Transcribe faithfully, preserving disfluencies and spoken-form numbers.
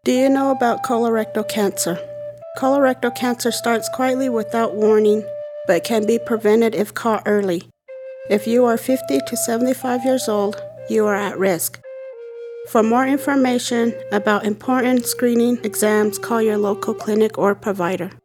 Do you know about colorectal cancer? Colorectal cancer starts quietly without warning, but can be prevented if caught early. If you are fifty to seventy-five years old, you are at risk. For more information about important screening exams, call your local clinic or provider.